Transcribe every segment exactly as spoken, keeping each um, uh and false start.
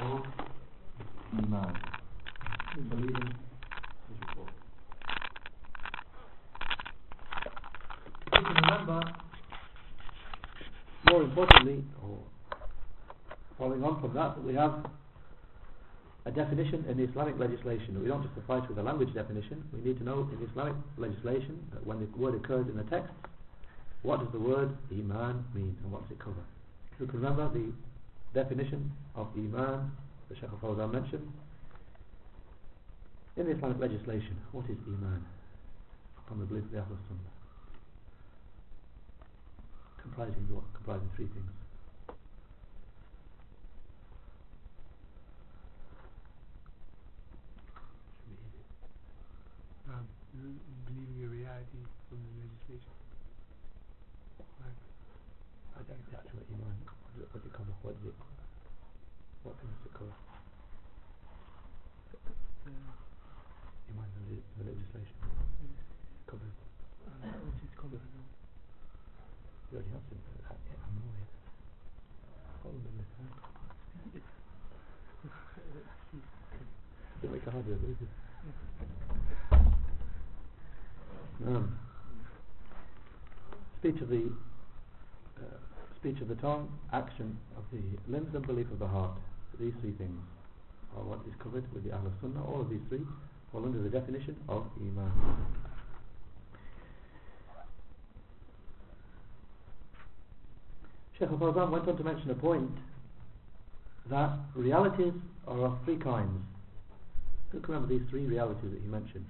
called Iman. Believing is report. You can remember, more importantly, or following on from that, that we have a definition in the Islamic legislation. We don't just suffice with a language definition. We need to know in Islamic legislation that when the word occurs in the text, what does the word Iman mean and what does it cover? You can remember the definition of Iman that Shaykh al-Fawzan mentioned in the Islamic legislation. What is Iman? Upon the belief of the Ahlul Sunnah. Comprising what? Comprising three things. Um, believing a reality from the legislation. Right. I don't exactly what Iman. What does it, what does it cover? What does it? What things does it cover? Uh, Iman the, le- the legislation covers. uh, what is covered? You already answered that. Yeah, I'm annoyed. Hold on a minute. Don't make it harder, do it? Um, speech of the uh, speech of the tongue, action of the limbs, and belief of the heart. These three things are what is covered with the Ahlul Sunnah. All of these three fall under the definition of Iman. Shaykh al-Fawzan went on to mention a point that realities are of three kinds. Who can remember these three realities that he mentioned?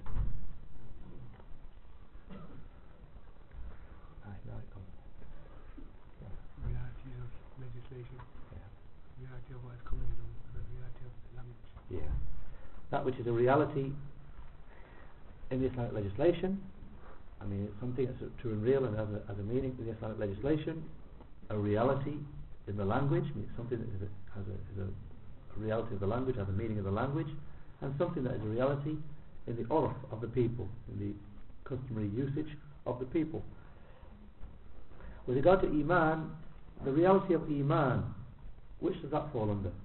Realities of legislation. Yeah. Reality of what is coming in the reality of the language. Yeah. That which is a reality in the Islamic legislation, I mean it's something that's true and real and has a, has a meaning in the Islamic legislation. A reality in the language, I mean it's something that is a, has a, is a, a reality of the language, has a meaning of the language, and something that is a reality in the urf of the people, in the customary usage of the people. With regard to Iman, the reality of Iman, which does that fall under?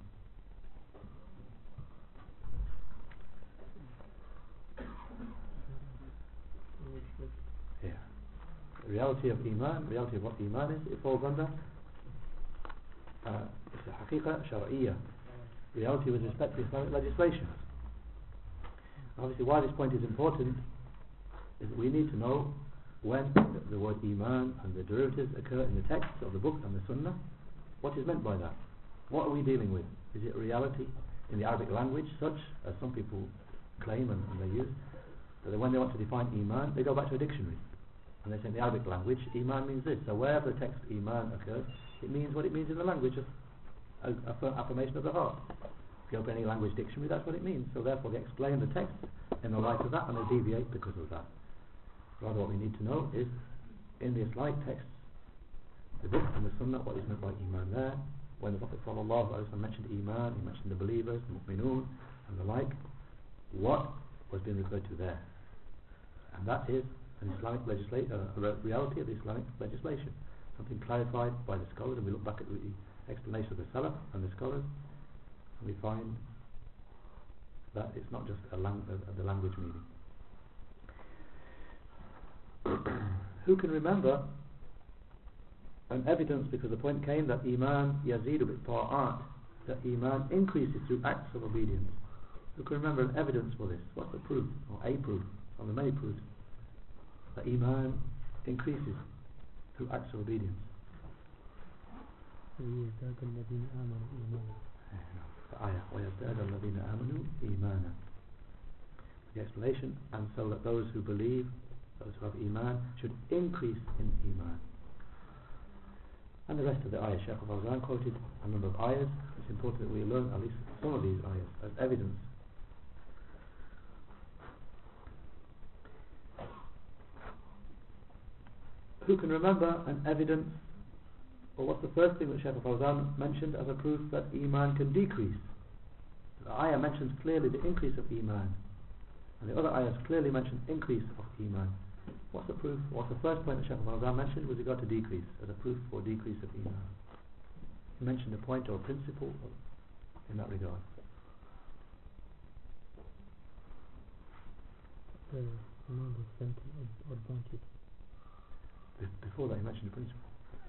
Yeah. The reality of Iman, the reality of what Iman is, it falls under uh, it's a haqiqa shar'iyya, reality with respect to Islamic legislation. Obviously why this point is important is that we need to know when the, the word Iman and the derivatives occur in the text of the book and the Sunnah. What is meant by that? What are we dealing with? Is it reality in the Arabic language, such as some people claim and, and they use, that when they want to define Iman, they go back to a dictionary and they say in the Arabic language Iman means this. So wherever the text Iman occurs, it means what it means in the language of a, a affirmation of the heart. If you open any language dictionary, that's what it means. So therefore they explain the text in the light of that and they deviate because of that. Rather what we need to know is in the Islamic texts, the book and the Sunnah, what is meant by Iman there. When the Prophet ﷺ mentioned Iman, he mentioned the believers, the mu'minun and the like, what was being referred to there? And that is an Islamic legislation, uh, a reality of the Islamic legislation, something clarified by the scholars, and we look back at the explanation of the Salaf and the scholars and we find that it's not just a lang uh, the language meaning. Who can remember an evidence, because the point came that Iman yazidu bi ta'at, that Iman increases through acts of obedience. Who can remember an evidence for this? What's the proof, or a proof, or the many proofs that Iman increases through acts of obedience? The ayah, وَيَزْدَادَ الَّذِينَ آمَنُوا إِيمَانًا. The explanation, and so that those who believe, those who have Iman, should increase in Iman. And the rest of the ayahs, Shaykh al-Fawzan quoted a number of ayahs. It's important that we learn at least some of these ayahs as evidence. Who can remember an evidence, or what's the first thing that Shaykh al-Fawzan mentioned as a proof that Iman can decrease? The ayah mentions clearly the increase of Iman, and the other ayahs clearly mention increase of Iman. What's the proof? What's the first point that Shaykh al-Fawzan mentioned with regard to decrease, as a proof for decrease of Iman? He mentioned a point or a principle in that regard? The amount of sentence or, or branches. Be- before that, you mentioned the principle.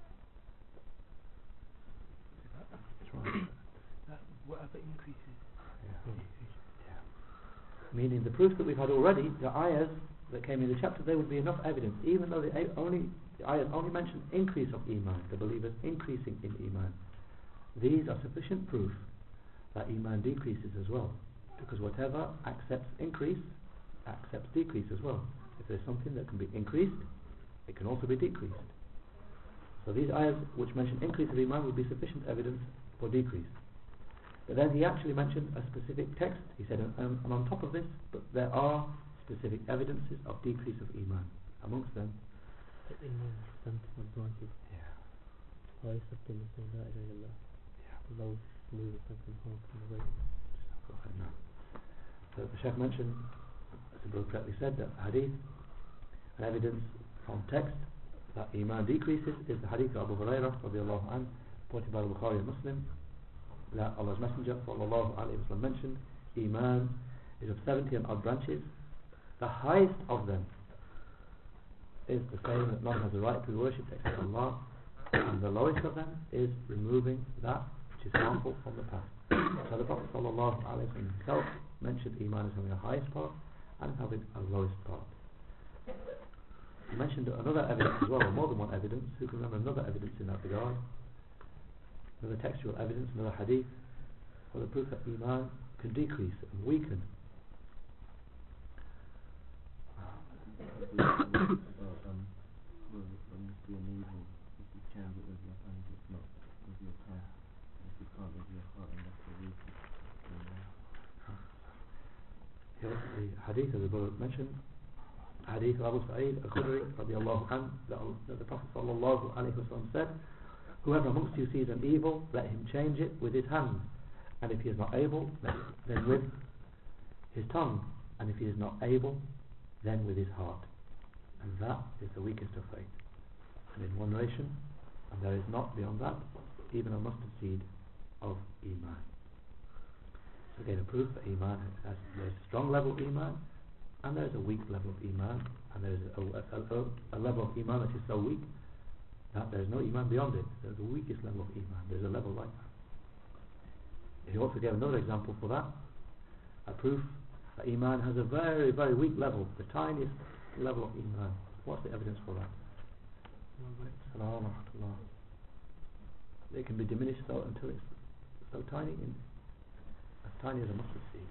That's right. That whatever increases. Yeah. Yeah. Meaning the proofs that we've had already, the ayahs that came in the chapter, there would be enough evidence, even though the a- only the ayahs only mention increase of iman, the believers increasing in iman. These are sufficient proof that iman decreases as well, because whatever accepts increase accepts decrease as well. If there's something that can be increased, it can also be decreased. So these ayahs which mention increase of iman would be sufficient evidence for decrease. But then he actually mentioned a specific text. He said, and, and on top of this, but there are specific evidences of decrease of iman. Amongst them, The iman is sentence or branches. yeah, Why is something the same la ilaha illallah? yeah. Low smooth something hard from the way. No. So the Sheikh mentioned, as the brother correctly said, that hadith, an evidence from text that iman decreases is the hadith of Abu Hurairah radiallahu anhu, reported by Bukhari and Muslim, that Allah's Messenger sallallahu alayhi wa sallam mentioned, iman is of seventy and odd branches. The highest of them is the saying that none has a right to be worshipped except Allah, and the lowest of them is removing that which is harmful from the past. So the Prophet sallallahu alayhi wa sallam himself mentioned iman as having a highest part and having a lowest part. He mentioned another evidence as well, or more than one evidence. Who can remember another evidence in that regard? Another textual evidence, another hadith, for the proof that iman can decrease and weaken. um, when you see an evil, if you change it with your hand, it's not with your tongue. If you can't with your heart, and that's the weakest. Here, the hadith as the brother mentioned, hadith of Abu Sa'id al-Khudri radiallahu anhu, that, that the Prophet sallallahu alayhi wa sallam said, whoever amongst you sees an evil, let him change it with his hand, and if he is not able, then with his tongue, and if he is not able, then with his heart. And that is the weakest of faith. And in one narration, and there is not beyond that even a mustard seed of iman. So again, a proof that iman has, there's a strong level of iman, and there is a weak level of iman, and there is a, a, a, a level of iman that is so weak that there is no iman beyond it. There's the weakest level of iman. There's a level like that. He also gave another example for that, a proof that iman has a very, very weak level, the tiniest level of iman. What's the evidence for that? Salam rahmatullah. It can be diminished so until it's so tiny, in, as tiny as a mustard seed.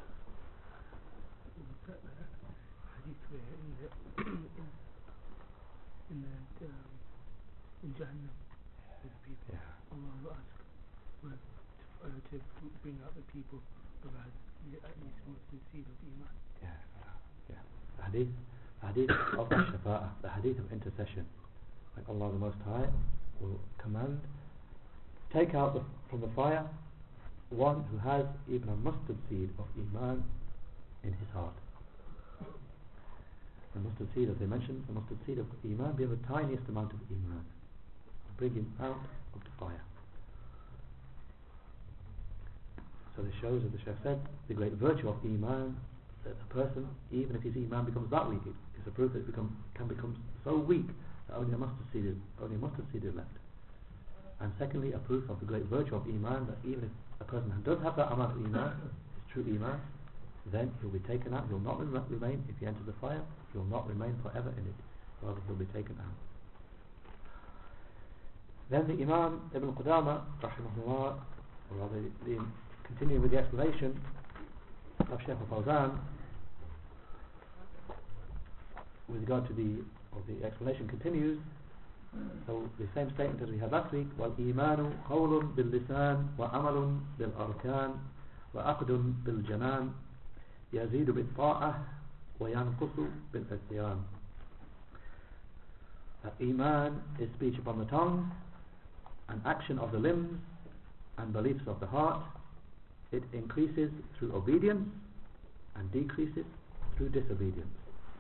Hadith where in the in, in the um, in Jahannam, with people, Yeah. Allah will ask well, to, uh, to bring out the people who had at least mustard seed of iman. Yeah, yeah. The hadith, the hadith of shafa'ah, the hadith of intercession. Like Allah the Most High will command, take out the, from the fire one who has even a mustard seed of iman in his heart. The mustard seed, as they mentioned, the mustard seed of iman being the tiniest amount of iman. Bring him out of the fire. So this shows, as the Shaykh said, the great virtue of iman, that a person, even if his iman becomes that weak, it is a proof that it become, can become so weak that only a mustard seed is, only a mustard seed is left. And secondly, a proof of the great virtue of iman, that even if a person does have that amount of iman, his true iman, then he'll be taken out. He'll not rem- remain, if he enters the fire, he'll not remain forever in it. Rather, he'll be taken out. Then the Imam Ibn Qudama, rahimahullah, or rather, the, continuing with the explanation of Shaykh al-Fawzan, with regard to the, or the explanation continues. So the same statement as we had last week, وَالْإِيمَانُ قَوْلٌ بِاللِّسَانِ وَعَمَلٌ بِالْأَرْكَانِ وَأَقْدٌ بِالْجَنَانِ يَزِيدُ بِالطَّاعَةِ وَيَنْقُصُ بِالْعِصْيَانِ. That iman is speech upon the tongue, and action of the limbs, and beliefs of the heart. It increases through obedience and decreases through disobedience.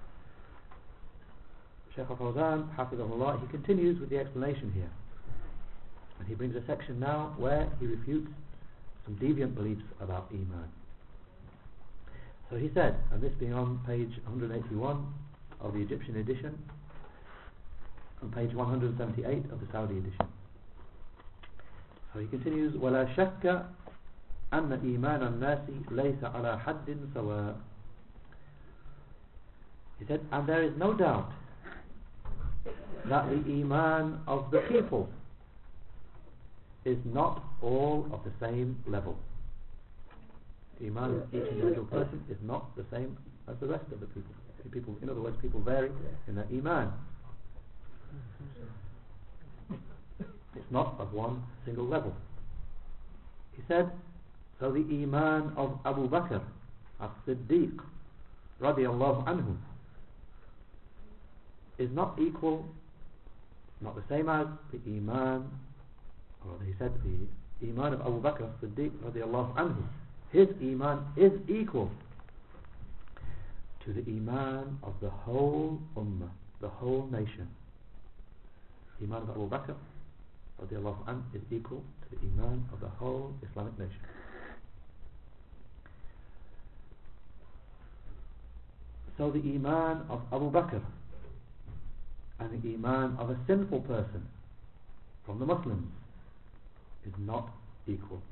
Shaykh al-Fawzan, hafidhahullah, he continues with the explanation here, and he brings a section now where he refutes some deviant beliefs about Iman. So he said, and this being on page one eighty-one of the Egyptian edition, on page one seventy-eight of the Saudi edition. So he continues, وَلَا شَكَّ أَنَّ إِيمَانَ النَّاسِ لَيْسَ عَلَى حَدٍّ سَوَاءٍ. He said, and there is no doubt that the Iman of the people is not all of the same level. The Iman of each individual person is not the same as the rest of the people. The people, in other words, people vary in their Iman. It's not of one single level. He said, so the Iman of Abu Bakr as-Siddiq radiyallahu anhu is not equal, not the same as the Iman, or he said the Iman of Abu Bakr as-Siddiq radiyallahu anhu, his Iman is equal to the Iman of the whole Ummah, the whole nation. The Iman of Abu Bakr radiyallahu anhu is equal to the Iman of the whole Islamic nation. So the Iman of Abu Bakr and the Iman of a sinful person from the Muslims is not equal.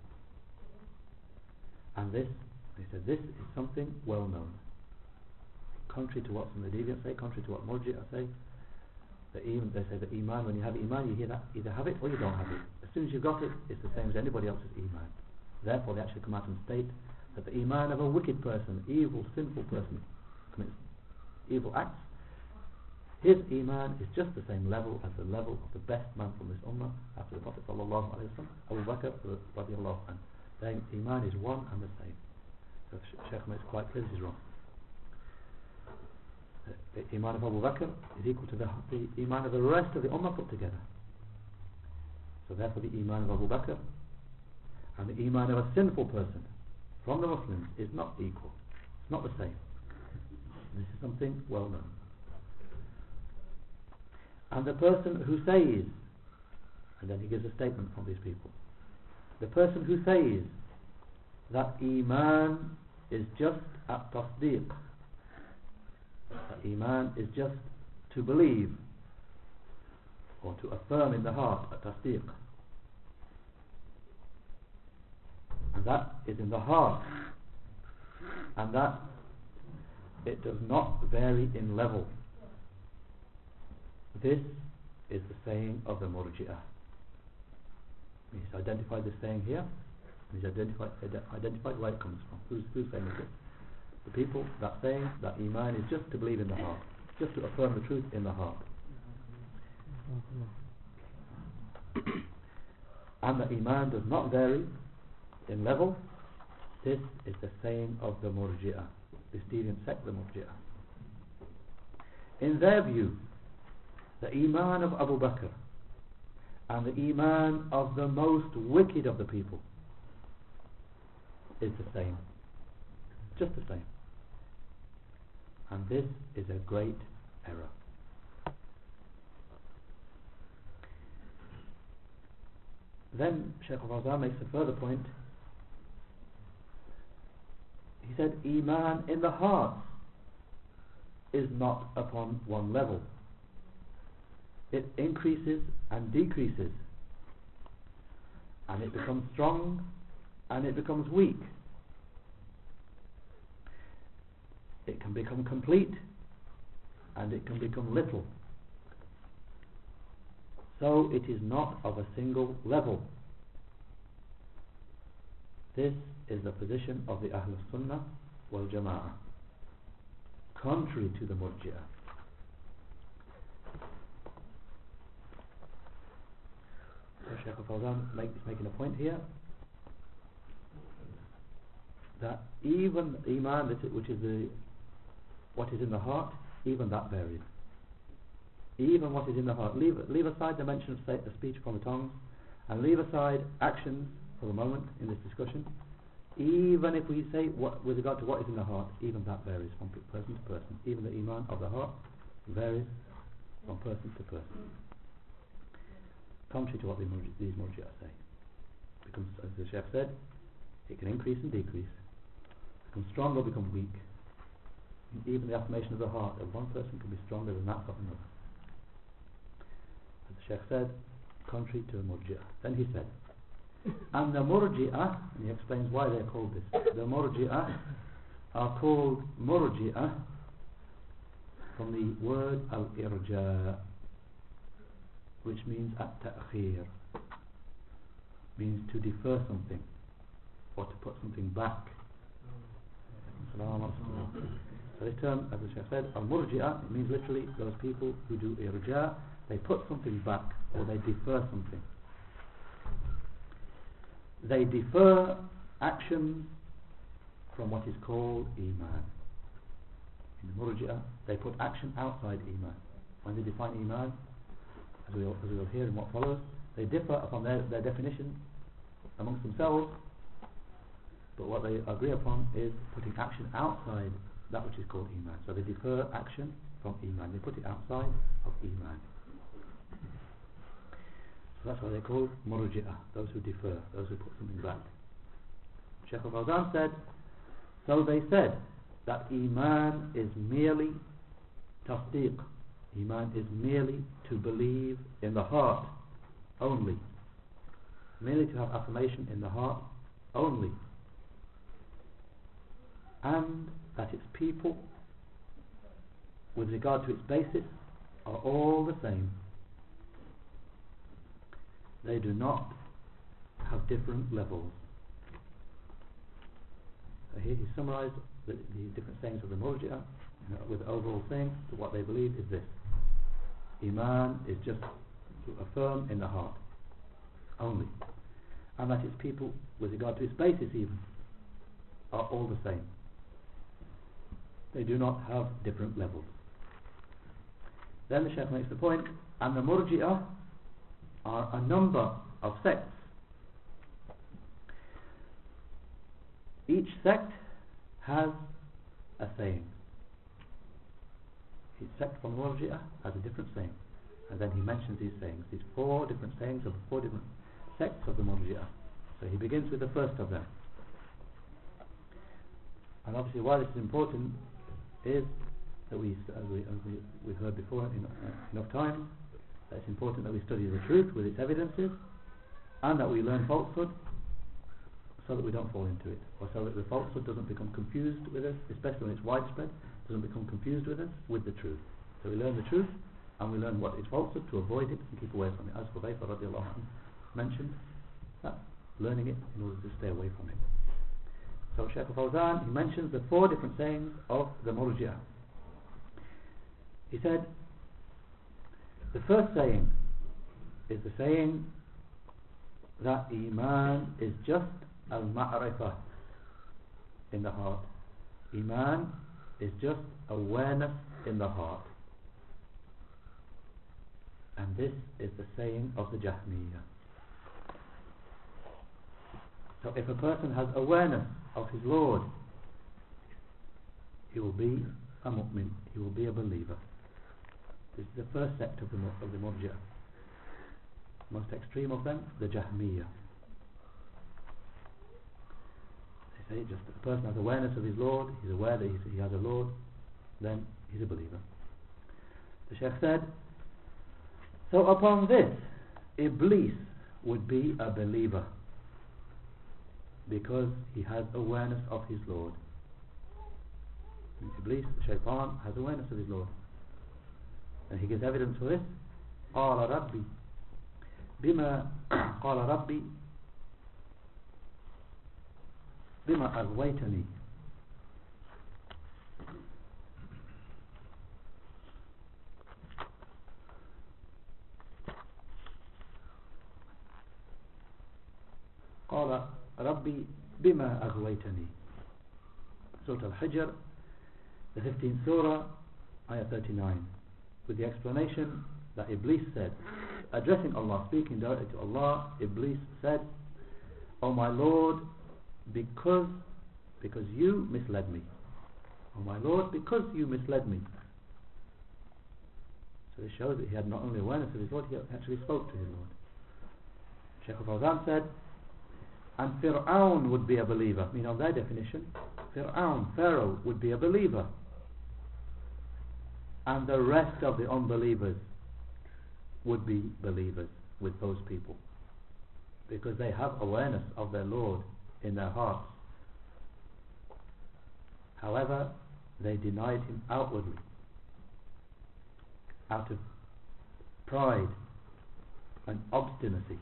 And this, they said, this is something well known. Contrary to what some of the deviants say, contrary to what Murji'ah say, that even they say that Iman, when you have Iman, you hear that, either have it or you don't have it. As soon as you've got it, it's the same as anybody else's Iman. Therefore they actually come out and state that the Iman of a wicked person, evil, sinful person, commits evil acts, his Iman is just the same level as the level of the best man from this Ummah after the Prophet sallallahu alaihi wasallam, Abu Bakr radiyallahu anhu. Their Iman is one and the same. So Shaykh makes quite clear this is wrong. The, the Iman of Abu Bakr is equal to the, the Iman of the rest of the Ummah put together. So therefore the Iman of Abu Bakr and the Iman of a sinful person from the Muslims is not equal. It's not the same. This is something well known. And the person who says, and then he gives a statement from these people, the person who says that Iman is just at tasdeeq, that Iman is just to believe or to affirm in the heart, at tasdeeq, and that is in the heart, and that it does not vary in level. This is the saying of the Murji'ah. He's identified this saying here. He's identified, identified where it comes from. Who's, who's saying this? The people that saying that Iman is just to believe in the heart, just to affirm the truth in the heart. And that Iman does not vary in level. This is the saying of the Murji'ah, this deviant sect, the Murji'ah. In their view, the Iman of Abu Bakr and the Iman of the most wicked of the people is the same, just the same. And this is a great error. Then Shaykh al-Fawzan makes a further point. He said Iman in the heart is not upon one level. It increases and decreases, and it becomes strong and it becomes weak. It can become complete and it can become little. So it is not of a single level. This is the position of the Ahlul Sunnah wal Jama'ah, contrary to the Murji'ah. So Shaykh al-Fawzan make, is making a point here that even Iman, which is the what is in the heart, even that varies. Even what is in the heart. Leave, leave aside the mention of say, the speech from the tongues, and leave aside actions for the moment in this discussion. Even if we say what, with regard to what is in the heart, even that varies from person to person. Even the Iman of the heart varies from person to person, contrary to what the, these Murji'ah say. Because as the Shaykh said, It can increase and decrease, become strong or become weak. Even the affirmation of the heart of one person can be stronger than that of another. As the Shaykh said, contrary to the Murji'ah. Then he said, and the Murji'ah, and he explains why they're called this. The Murji'ah are called Murji'ah from the word al-irja, which means at-ta'khir, means to defer something or to put something back. So this term, as the Shaykh said, al-Murji'ah, it means literally those people who do irja, they put something back or they defer something. They defer actions from what is called Iman. In the Murji'ah, they put action outside Iman. When they define Iman, as we will, as we will hear in what follows, they differ upon their, their definition amongst themselves, but what they agree upon is putting action outside that which is called Iman. So they defer action from Iman, they put it outside of Iman. So that's why they're called Murji'ah, those who defer, those who put something back. Shaykh al-Fawzan said, so they said that Iman is merely tasdeeq. Iman is merely to believe in the heart only. Merely to have affirmation in the heart only. And that its people, with regard to its basis, are all the same. They do not have different levels. So here he summarized the, the different sayings of the Murji'ah, you know, with the overall thing that what they believe is this: Iman is just to affirm in the heart only, and that its people, with regard to its basis even, are all the same. They do not have different levels. Then the Shaykh makes the point, and the Murji'ah are a number of sects. Each sect has a saying. Each sect from Murji'ah has a different saying, and then he mentions these sayings, these four different sayings of the four different sects of the Murji'ah. So he begins with the first of them. And obviously why this is important is that we, as we, as we, we heard before in, uh, enough time, that it's important that we study the truth with its evidences, and that we learn falsehood so that we don't fall into it, or so that the falsehood doesn't become confused with us, especially when it's widespread, doesn't become confused with us with the truth. So we learn the truth and we learn what is falsehood to avoid it and keep away from it. As Hudayfa radiallahu anhu mentioned, that's learning it in order to stay away from it. So Shaykh al-Fawzan, he mentions the four different sayings of the Murji'ah. He said, the first saying is the saying that Iman is just al-ma'rifah in the heart. Iman is just awareness in the heart. And this is the saying of the Jahmiyyah. So if a person has awareness of his Lord, he will be a mu'min, he will be a believer. This is the first sect of the, of the Murji'ah. Most extreme of them, the Jahmiyyah. They say just a person has awareness of his Lord, he's aware that he's, he has a Lord, then he's a believer. The Shaykh said, so upon this, Iblis would be a believer because he has awareness of his Lord. Iblis, the Shaitan, has awareness of his Lord. And he gives evidence for this. قال ربي بما قال ربي بما أغويتني. قال ربي بما أغويتني. Surah Al-Hijr, the fifteenth surah, ayah thirty-nine, with the explanation that Iblis said, addressing Allah, speaking directly to Allah, Iblis said, O my Lord, because because you misled me. O my Lord, because you misled me. So this shows that he had not only awareness of his Lord, he actually spoke to his Lord. Shaykh al-Fawzan said, And Fir'aun would be a believer. I mean, on their definition, Fir'aun, Pharaoh, would be a believer. And the rest of the unbelievers would be believers with those people, because they have awareness of their Lord in their hearts. However, they denied him outwardly, out of pride and obstinacy.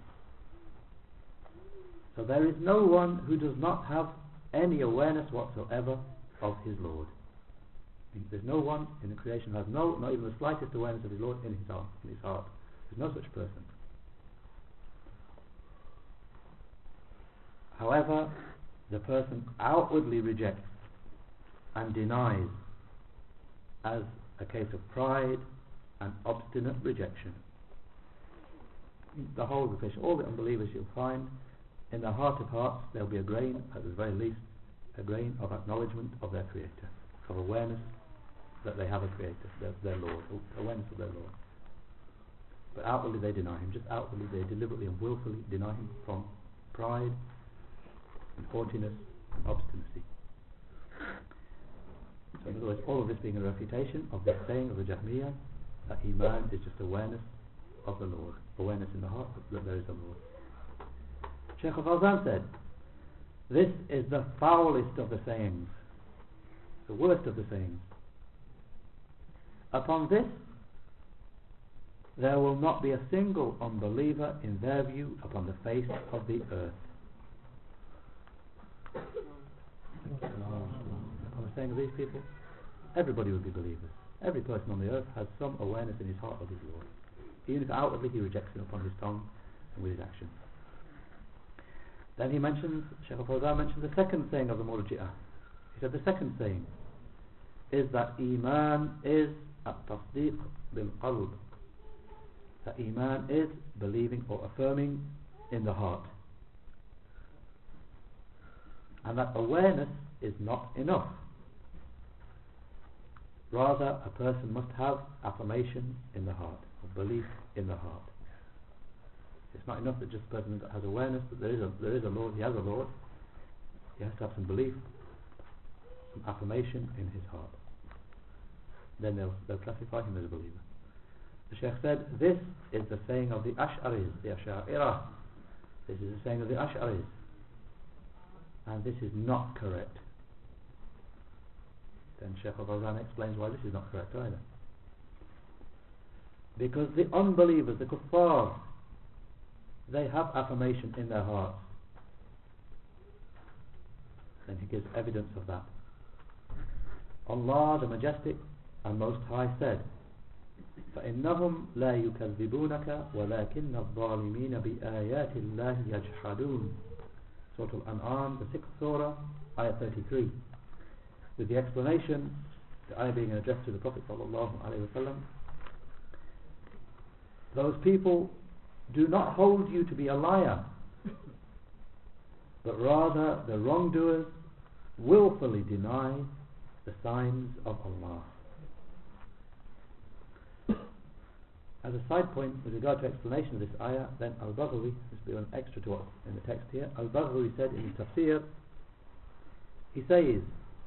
So there is no one who does not have any awareness whatsoever of his Lord. There's no one in the creation who has no, not even the slightest awareness of his Lord in his heart. In his heart. There's no such person. However, the person outwardly rejects and denies as a case of pride and obstinate rejection. The whole of the creation, all the unbelievers you'll find, in their heart of hearts, there'll be a grain, at the very least, a grain of acknowledgement of their Creator, of awareness that they have a Creator, their, their Lord, awareness of their Lord. But outwardly they deny him. Just outwardly they deliberately and willfully deny him from pride and haughtiness and obstinacy. So in other words, all of this being a refutation of the saying of the Jahmiyyah that Iman is just awareness of the Lord, awareness in the heart that there is a Lord. Shaykh al-Fawzan said, this is the foulest of the sayings, the worst of the sayings. Upon this, there will not be a single unbeliever in their view upon the face of the earth. Upon the saying of these people, everybody would be believers. Every person on the earth has some awareness in his heart of his Lord, even if outwardly he rejects him upon his tongue and with his action. Then he mentions, Shaykh al-Fawzan mentions the second saying of the Murji'ah. He said the second saying is that Iman is at-tasdeeq bil-qalb, that Iman is believing or affirming in the heart, and that awareness is not enough. Rather, a person must have affirmation in the heart, or belief in the heart. It's not enough that just a person has awareness that there is a, there is a Lord, he has a Lord. He has to have some belief, some affirmation in his heart. Then they'll, they'll classify him as a believer. The Shaykh said, this is the saying of the Ash'aris, the Ash'a'irah. This is the saying of the Ash'aris. And this is not correct. Then Shaykh al-Fawzan explains why this is not correct either. Because the unbelievers, the kuffar, they have affirmation in their hearts. Then he gives evidence of that. Allah the Majestic and Most High said, فَإِنَّهُمْ لَا يُكَذِّبُونَكَ وَلَكِنَّ الظَّالِمِينَ بِآيَاتِ اللَّهِ يَجْحَدُونَ. Surah Al-An'am, the sixth surah, ayah thirty-three. With the explanation, the ayah being addressed to the Prophet ﷺ, those people do not hold you to be a liar, but rather the wrongdoers willfully deny the signs of Allah. As a side point with regard to explanation of this ayah, then Al-Baghawi, this will be an extra to what's in the text here, Al-Baghawi said in his tafsir, he says,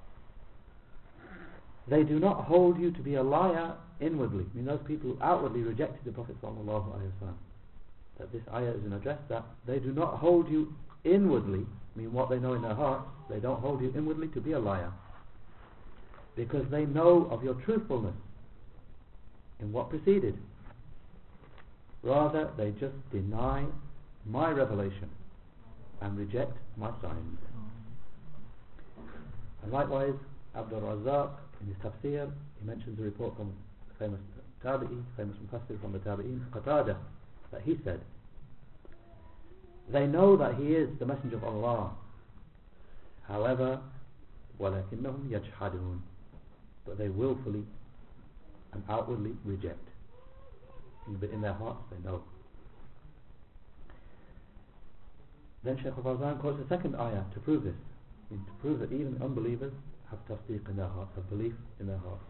they do not hold you to be a liar inwardly. I mean, those people who outwardly rejected the Prophet sallallahu alaihi wasallam, that this ayah is an address that they do not hold you inwardly, I mean what they know in their hearts, they don't hold you inwardly to be a liar, because they know of your truthfulness in what preceded. Rather, they just deny my revelation and reject my signs. And likewise, Abdul Razzaq, in his tafsir, he mentions a report from the famous Tabi'i, famous Mufassir from the Tabi'in, Qatada, that he said, they know that he is the Messenger of Allah. However, وَلَكِنَّهُمْ يَجْحَدُونَ, but they willfully and outwardly reject. But in their hearts they know. Then Shaykh al-Fawzan quotes a second ayah to prove this, I mean, to prove that even unbelievers have tasdeeq in their hearts, have belief in their hearts,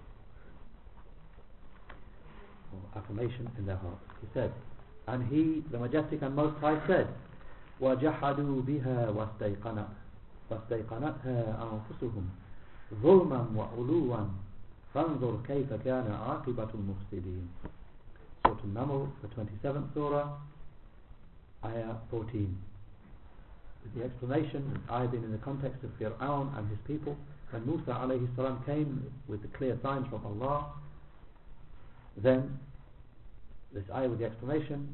or affirmation in their hearts. He said, and he, the Majestic and Most High, said, وجحدوا بها واستيقنت واستيقنتها أنفسهم ظلما وعلوا فانظر كيف كان عاقبة المفسدين. Surah An-Naml, the twenty-seventh surah, ayah fourteen. With the explanation, ayah being in the context of Fir'aun and his people, when Musa alayhi salam came with the clear signs from Allah, then this ayah with the explanation,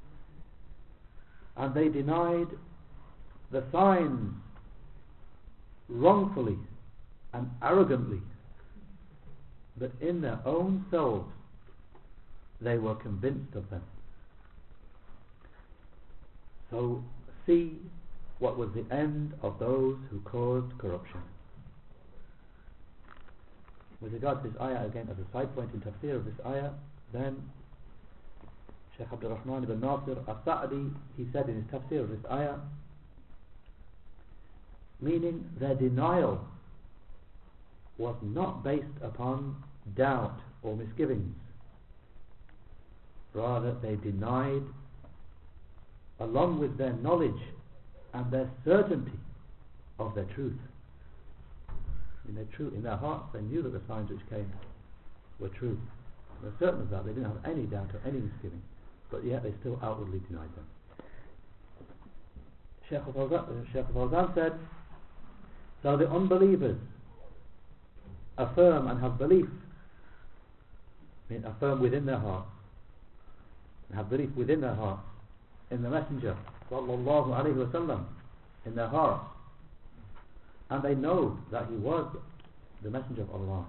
and they denied the signs wrongfully and arrogantly, but in their own selves they were convinced of them. So see what was the end of those who caused corruption. With regard to this ayah, again as a side point in tafsir of this ayah, then Shaykh Abdul Rahman ibn Nasir al-Sa'di, he said in his tafsir of this ayah, meaning their denial was not based upon doubt or misgivings, rather they denied along with their knowledge and their certainty of their truth. In their truth, in their hearts they knew that the signs which came were true. They were certain of that. They didn't have any doubt or any misgiving, but yet they still outwardly denied them. Shaykh al-Fawzan said, so the unbelievers affirm and have belief, I mean affirm within their hearts, and have belief within their hearts in the Messenger sallallahu alayhi wa sallam, in their hearts, and they know that he was the Messenger of Allah.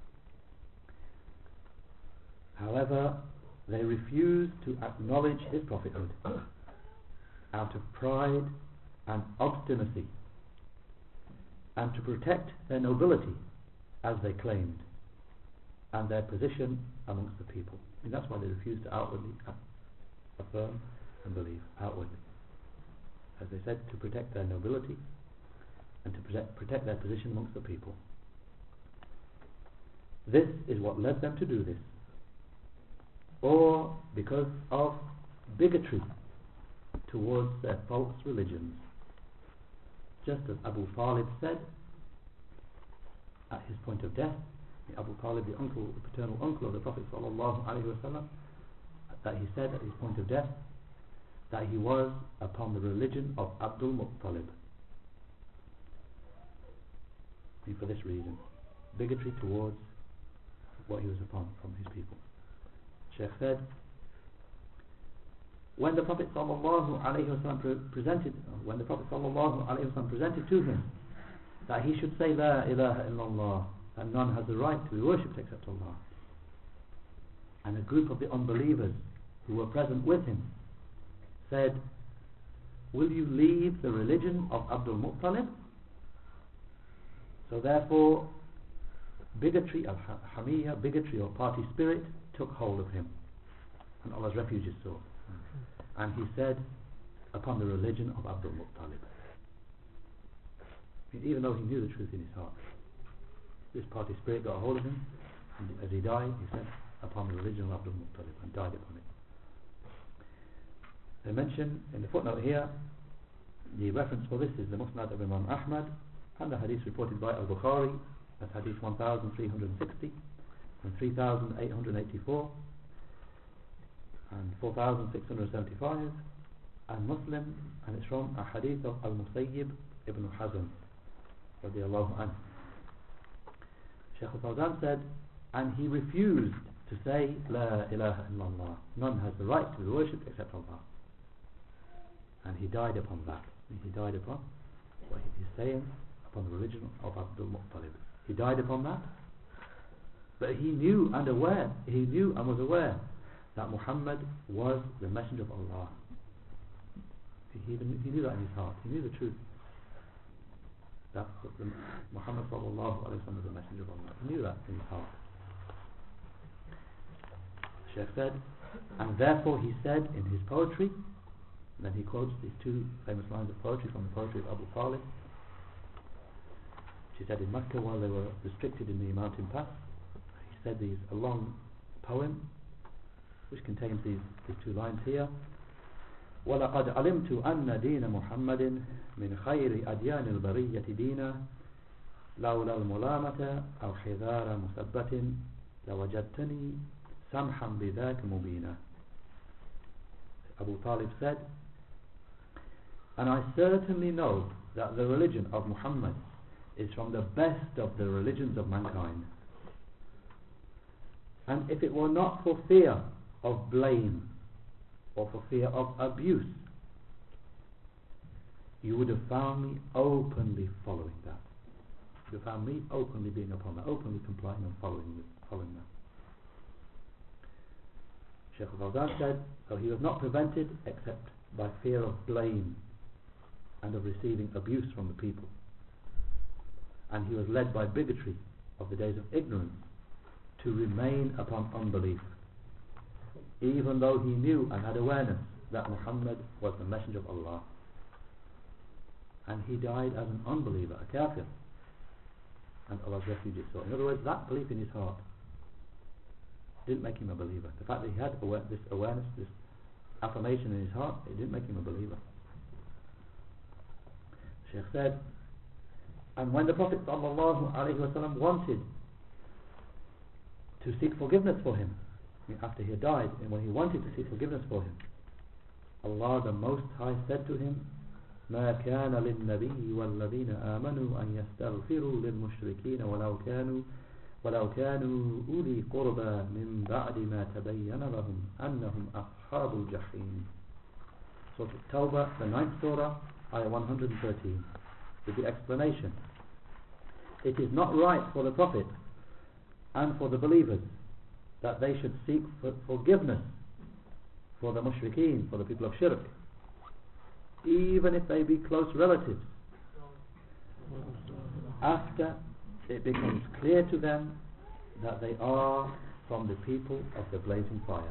However, they refuse to acknowledge his prophethood out of pride and obstinacy, and to protect their nobility as they claimed, and their position amongst the people. And that's why they refuse to outwardly affirm and believe outwardly, as they said, to protect their nobility and to protect, protect their position amongst the people. This is what led them to do this, or because of bigotry towards their false religions, just as Abu Talib said at his point of death. Abu Talib, the uncle, the paternal uncle of the Prophet sallallahu alaihi wasallam, that he said at his point of death that he was upon the religion of Abdul Muttalib. And for this reason, bigotry towards what he was upon from his people. Shaykh said, when the Prophet sallallahu alaihi wasallam pre presented, when the Prophet sallallahu alaihi wasallam presented to him that he should say La ilaha illallah, and none has the right to be worshipped except Allah, and a group of the unbelievers who were present with him said, will you leave the religion of Abdul Muttalib? So therefore bigotry, al-hamiyya, bigotry or party spirit, took hold of him, and Allah's refuge is sought. And he said, upon the religion of Abdul Muttalib. I mean, even though he knew the truth in his heart, this party spirit got a hold of him, and as he died, he said, upon the religion of Abdul Muttalib, and died upon it. They mention in the footnote here, the reference for this is the Musnad of Imam Ahmad, and the hadith reported by Al-Bukhari, that's hadith one thousand three hundred sixty, and three thousand eight hundred eighty-four, and four thousand six hundred seventy-five, and Muslim, and it's from a hadith of Al-Musayyib ibn Hazm radiyallahu anhu. Shaykh al-Fawzan said, and he refused to say La ilaha illallah, none has the right to be worshipped except Allah, and he died upon that. He died upon what he is saying, upon the religion of Abdul Muttalib. He died upon that, but he knew and aware, he knew and was aware that Muhammad was the messenger of Allah. He, he, he knew that in his heart. He knew the truth, that the, Muhammad sallallahu alaihi wasallam was the messenger of Allah. He knew that in his heart. The Shaykh said, and therefore he said in his poetry, and then he quotes these two famous lines of poetry from the poetry of Abu Talib. She said in Mecca while they were restricted in the mountain pass, he said these a long poem which contains these, these two lines here. وَلَقَدْ عَلِمْتُ أَنَّ دِينَ مُحَمَّدٍ مِنْ خَيْرِ أَدْيَانِ الْبَرِيَّةِ دِينًا لولا الملامة أو حذار مثبت لوجدتني سمحا بذاك مبينا. Abu Talib said, and I certainly know that the religion of Muhammad is from the best of the religions of mankind, and if it were not for fear of blame or for fear of abuse, you would have found me openly following that. You found me openly being upon that, openly complying and following following that. Shaykh al-Fawzan said, so he was not prevented except by fear of blame and of receiving abuse from the people. And he was led by bigotry of the days of ignorance to remain upon unbelief, even though he knew and had awareness that Muhammad was the messenger of Allah. And he died as an unbeliever, a kafir, and Allah's refugee. So in other words, that belief in his heart didn't make him a believer. The fact that he had aware, this awareness, this affirmation in his heart, it didn't make him a believer. Shaykh said, and when the Prophet ﷺ wanted to seek forgiveness for him, after he had died, and when he wanted to seek forgiveness for him, Allah the Most High said to him, ما كان للنبي والذين آمنوا أن يستغفروا للمشركين ولو كانوا ولو كانوا أولي قربى من بعد ما تبين لهم أنهم أصحاب الجحيم. Surah Tawbah, the ninth surah, ayah one hundred thirteen, with the explanation. It is not right for the Prophet and for the believers that they should seek for forgiveness for the mushrikeen, for the people of shirk, even if they be close relatives, after it becomes clear to them that they are from the people of the blazing fire.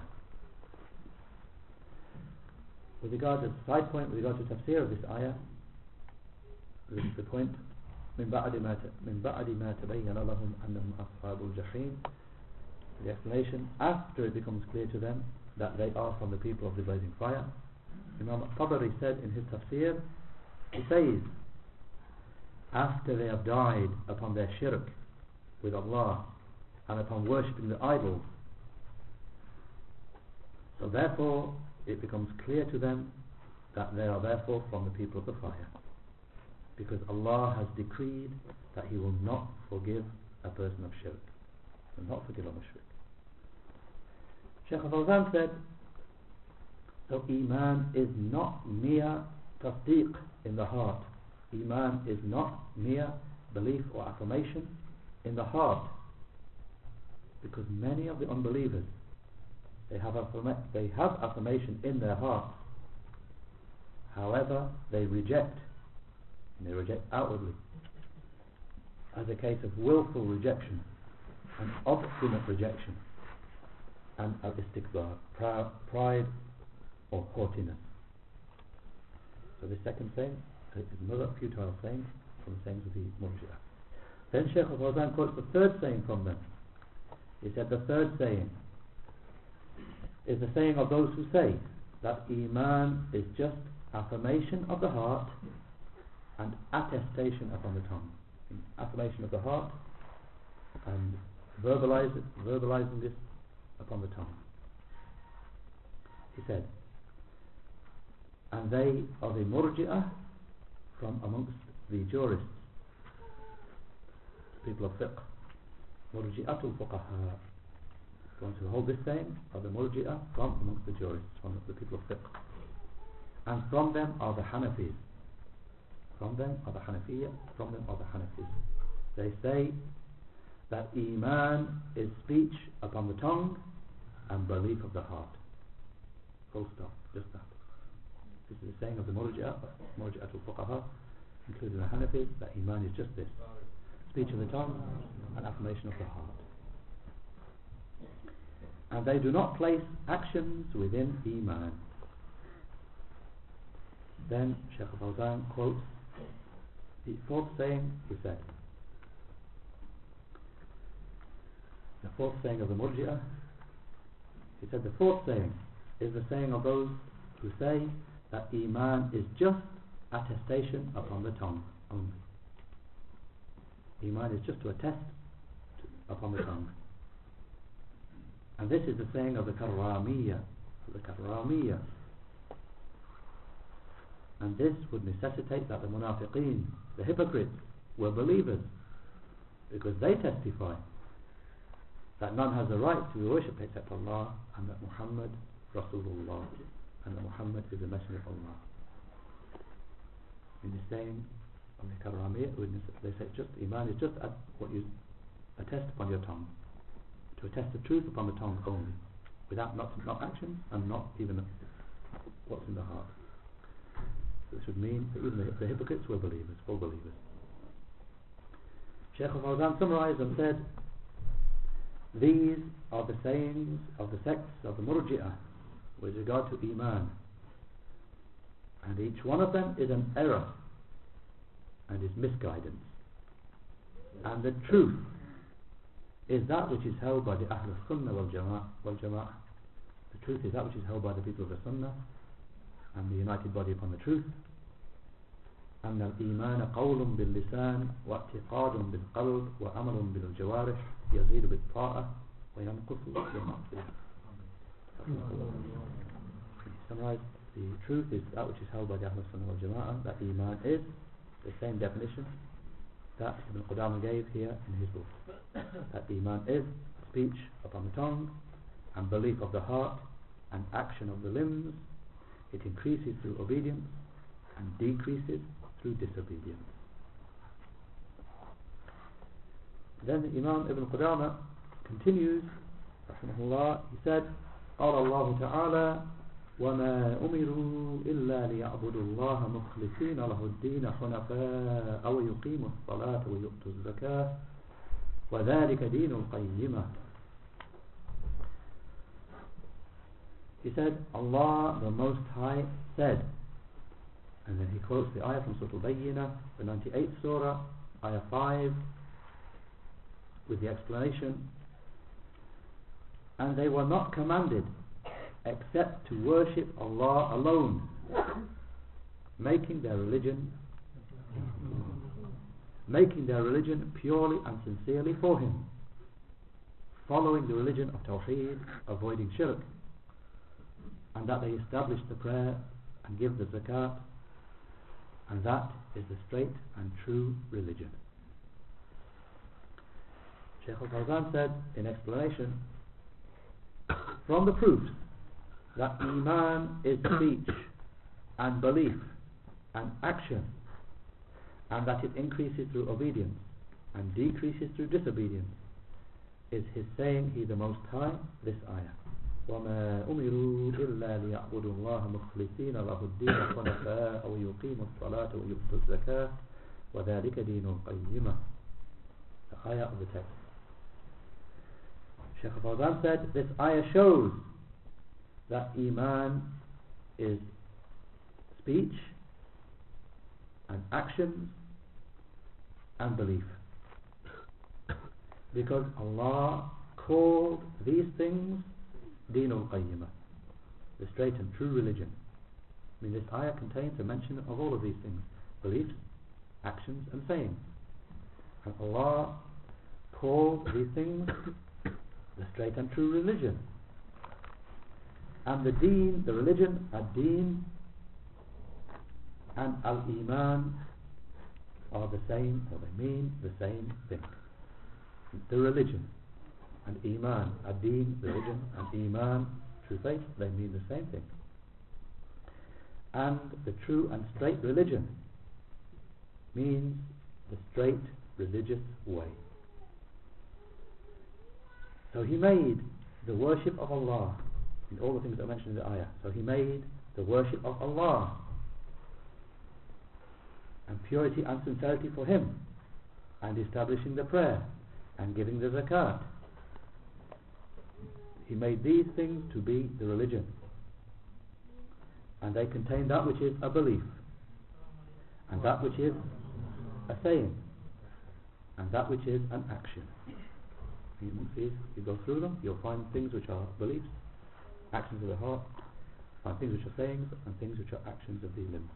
With regard to the side point, with regard to tafsir of this ayah, this is the point, من بعد ما من بعد ما تبين لهم أنهم أصحاب الجحيم. The explanation, after it becomes clear to them that they are from the people of the blazing fire. Imam Tabari said in his tafsir, he says, after they have died upon their shirk with Allah and upon worshipping the idols, so therefore it becomes clear to them that they are therefore from the people of the fire, because Allah has decreed that He will not forgive a person of shirk, will not forgive a mushrik. Shaykh al-Fawzan said, so Iman is not mere tasdeeq in the heart. Iman is not mere belief or affirmation in the heart, because many of the unbelievers, they have affirma they have affirmation in their heart, however they reject, and they reject outwardly, as a case of willful rejection and obstinate rejection, and al-istikbar, pride or haughtiness. So this second saying is another futile saying from the sayings of the Murji'ah. Then Shaykh al-Fawzan quotes the third saying from them. He said the third saying is the saying of those who say that Iman is just affirmation of the heart and attestation upon the tongue. Affirmation of the heart and verbalize it, verbalizing this upon the tongue. He said, and they are the Murji'ah from amongst the jurists, people of fiqh, Murji'atul Fuqaha. The ones who hold this saying are the Murji'ah from amongst the jurists, from the people of fiqh. And from them are the Hanafis. From them are the Hanafiya, from them are the Hanafis. They say that Iman is speech upon the tongue and belief of the heart. Full stop, just that. This is the saying of the Murji'ah, Murji'atul Fuqaha, including the Hanafis, that Iman is just this: speech of the tongue and affirmation of the heart. And they do not place actions within Iman. Then Shaykh al-Fawzan quotes the fourth saying. He said, the fourth saying of the Murji'ah, he said the fourth saying is the saying of those who say that Iman is just attestation upon the tongue only. Iman is just to attest to, upon the tongue. And this is the saying of the Karramiyya, the Karramiyya. And this would necessitate that the Munafiqeen, the hypocrites, were believers, because they testify that none has the right to be worshipped except Allah, and that Muhammad Rasulullah, and that Muhammad is the Messenger of Allah. In the saying of the Karramiyya, they say just Iman is just at what you attest upon your tongue, to attest the truth upon the tongue only, without not, not action and not even what's in the heart. This would mean that even the, the hypocrites were believers, full believers. Shaykh al-Fawzan summarized and said, these are the sayings of the sects of the Murji'ah with regard to Iman, and each one of them is an error and is misguidance, and the truth is that which is held by the Ahl al-Sunnah wal-Jama'ah wal Jama'ah. The truth is that which is held by the people of the Sunnah and the united body upon the truth. أن الإيمان قول باللسان واعتقاد بالقلب وعمل بالجوارح يزيد بالطاعة وينقص بالمعصية. Summarize, the truth is that which is held by the Ahl Sunnah wal Jama'ah, that Iman is the same definition that Ibn Qudama gave here in his book. That Iman is speech upon the tongue and belief of the heart and action of the limbs. It increases through obedience and decreases through disobedience. Then the Imam Ibn Qudama continues, rahimahullah, he said, قال الله تعالى وما أمروا إلا ليعبدوا الله مخلصين له الدين حنفاء ويقيموا الصلاة ويؤتوا الزكاة وذلك دين القيمة. He said, Allah the Most High said, and then he quotes the ayah from Surah Al-Bayyinah, the ninety-eighth surah, ayah five, with the explanation, and they were not commanded except to worship Allah alone, making their religion making their religion purely and sincerely for Him, following the religion of Tawheed, avoiding shirk, and that they establish the prayer and give the zakat, and that is the straight and true religion. Shaykh al-Fawzan said in explanation, from the proofs that Iman is speech and belief and action, and that it increases through obedience and decreases through disobedience, is his saying, He the Most High, this ayah, وَمَا أُمِرُوا إِلَّا لِيَعْبُدُوا اللَّهَ مُخْلِصِينَ لَهُ الدِّينَ حُنَفَاءَ وَيُقِيمُوا الصَّلَاةَ وَيُؤْتُوا الزَّكَاةَ وَذَلِكَ دِينُ الْقَيِّمَةِ. The ayah of the text. Shaykh al-Fawzan said, this ayah shows that Iman is speech and actions and belief, because Allah called these things Deenul Qayyimah, the straight and true religion. I mean, this ayah contains a mention of all of these things: beliefs, actions and sayings. And Allah called these things the straight and true religion. And the deen, the religion, ad-deen and al-iman are the same, or they mean the same thing. The religion and iman, ad-deen, religion, and iman, true faith, they mean the same thing. And the true and straight religion means the straight religious way. So He made the worship of Allah in all the things that are mentioned in the ayah. So He made the worship of Allah and purity and sincerity for Him, and establishing the prayer and giving the zakat. He made these things to be the religion, and they contain that which is a belief, and that which is a saying, and that which is an action. You see, if you go through them, you'll find things which are beliefs, actions of the heart, and things which are sayings and things which are actions of the limbs.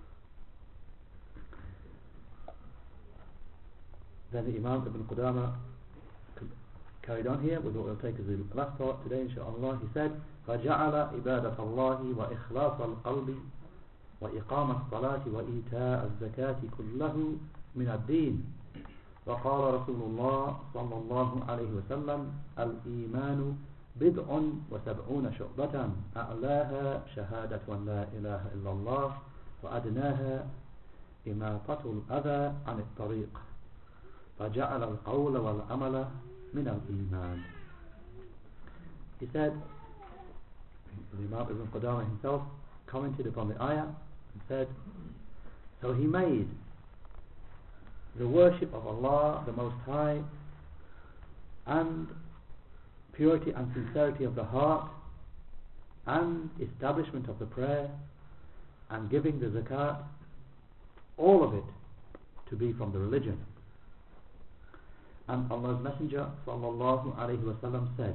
Then the Imam Ibn Qudama carried on here with what we'll take as the last part today, inshaAllah. He said, فَجَعَلَ عِبَادَةَ اللَّهِ وَإِخْلَاصَ الْقَلْبِ وَإِقَامَ الصَّلَاةِ وَإِيتَاءَ الزَّكَاةِ كُلَّهُ مِنَ الدِّينِ. وقال رسول الله صلى الله عليه وسلم الإيمان بضع وسبعون شعبة أعلاها شهادة أن لا إله إلا الله وأدناها إماطة الأذى عن الطريق فجعل القول والعمل من الإيمان. He said, the Imam Ibn Qudama himself commented upon the ayah and said, so he made the worship of Allah the Most High and purity and sincerity of the heart and establishment of the prayer and giving the zakat, all of it to be from the religion. And Allah's Messenger sallallahu alayhi wa sallam said,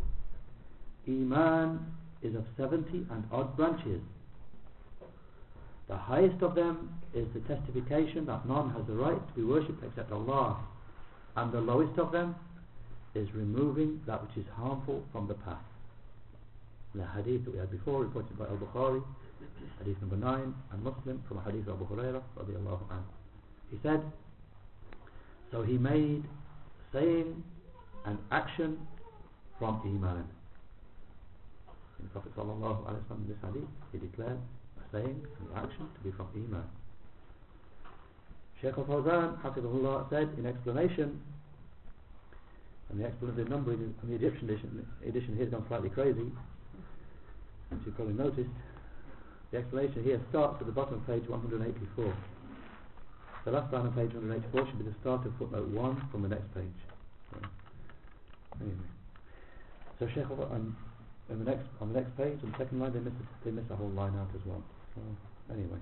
Iman is of seventy and odd branches. The highest of them is the testification that none has the right to be worshipped except Allah, and the lowest of them is removing that which is harmful from the path. The hadith that we had before, reported by Al-Bukhari, hadith number nine, and Muslim from a hadith of Abu Hurairah radiyallahu anhu. He said, so he made saying and action from Iman. In the Prophet sallallahu alayhi wa sallam, in this hadith, he declared saying and action to be from Iman. Shaykh al-Fawzan hafidhullah said in explanation, and the explanation number in the Egyptian edition, edition here has gone slightly crazy, as you probably noticed. The explanation here starts at the bottom of page one hundred eighty-four. The last line of page one hundred eighty-four should be the start of footnote one from the next page. So, anyway, so Shaykh al-Fawzan on the next on the next page, on the second line, they miss a, they miss a whole line out as well. So, anyway,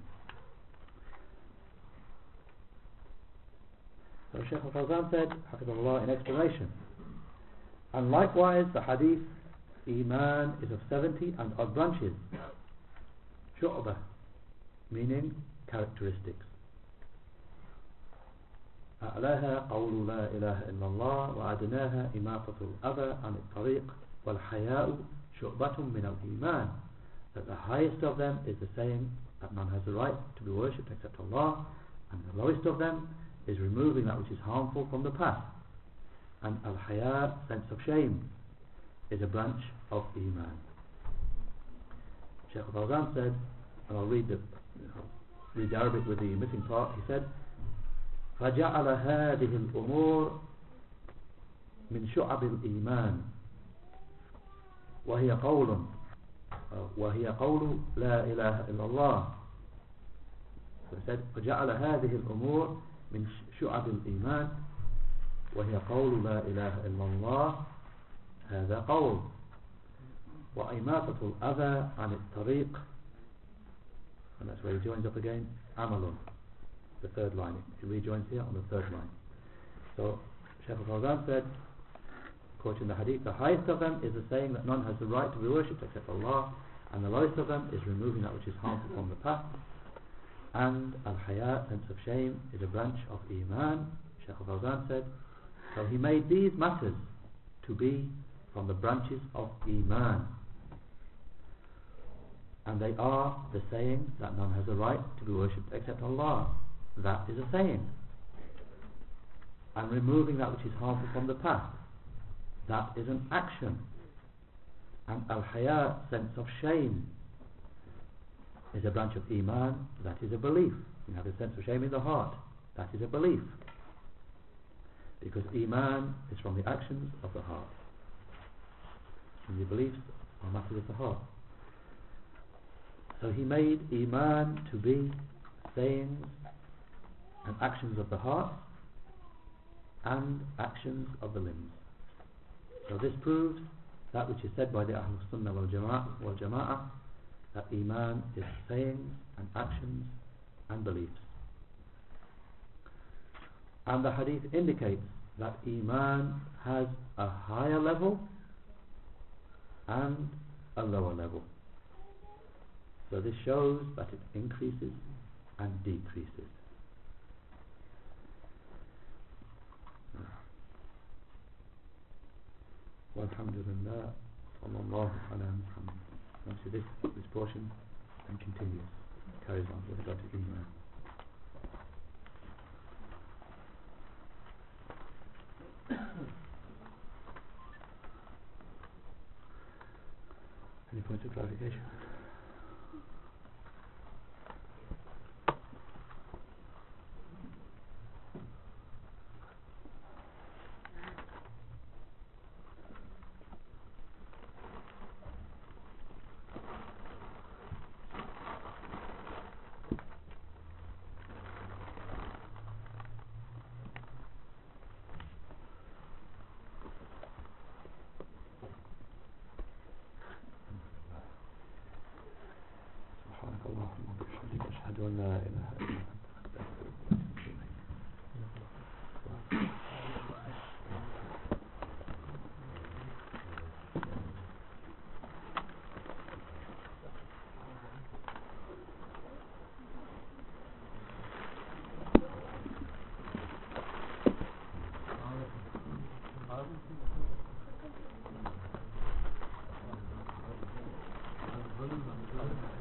so Shaykh al-Fawzan said, hafidhullah, in explanation, and likewise the hadith, Iman is of seventy and odd branches. Shu'bah, meaning characteristics. أعلاها قول لا إله إلا الله وأدناها إماطة الأذى عن الطريق والحياء شعبة من الإيمان. That the highest of them is the saying that none has the right to be worshipped except Allah, and the lowest of them is removing that which is harmful from the path. And al-haya, sense of shame, is a branch of Iman. Shaykh al-Fawzan said, and I'll read the, I'll read the Arabic with the missing part. He said, فَجَعَلَ هَذِهِ الْأُمُورِ مِنْ شُعَبِ الْإِيمَانِ وهي قول وهي قول لا إله إلا الله. So he said, فَجَعَلَ هَذِهِ الْأُمُورِ مِنْ شُعَبِ الْإِيمَانِ وهي قول لا إله إلا الله هذا قول وإماطة الأذى عن الطريق. And that's where he joins up again, عمل, the third line. He rejoins here on the third line. So Shaykh al-Fawzan said, quoting the hadith, the highest of them is the saying that none has the right to be worshipped except Allah, and the lowest of them is removing that which is harmful from the path. And al-haya, sense of shame, is a branch of Iman. Shaykh al-Fawzan said, so he made these matters to be from the branches of Iman, and they are the saying that none has a right to be worshipped except Allah. That is a saying. And removing that which is harmful from the path, that is an action. And al-haya, sense of shame, is a branch of Iman. That is a belief. You have a sense of shame in the heart. That is a belief. Because Iman is from the actions of the heart, and the beliefs are matters of the heart. So he made Iman to be sayings and actions of the heart and actions of the limbs. So this proves that which is said by the Ahlul Sunnah wal Jama'ah, wal Jama'ah, that Iman is sayings and actions and beliefs. And the hadith indicates that Iman has a higher level and a lower level. So this shows that it increases and decreases. Walhamdulillah, sallallahu ala Muhammad. Now see this, this portion and continues, carries on with regard to Iman. Any points of clarification? اللهم وبحمدك أشهد أن لا إله إلا أنت أستغفرك وأتوب إليك.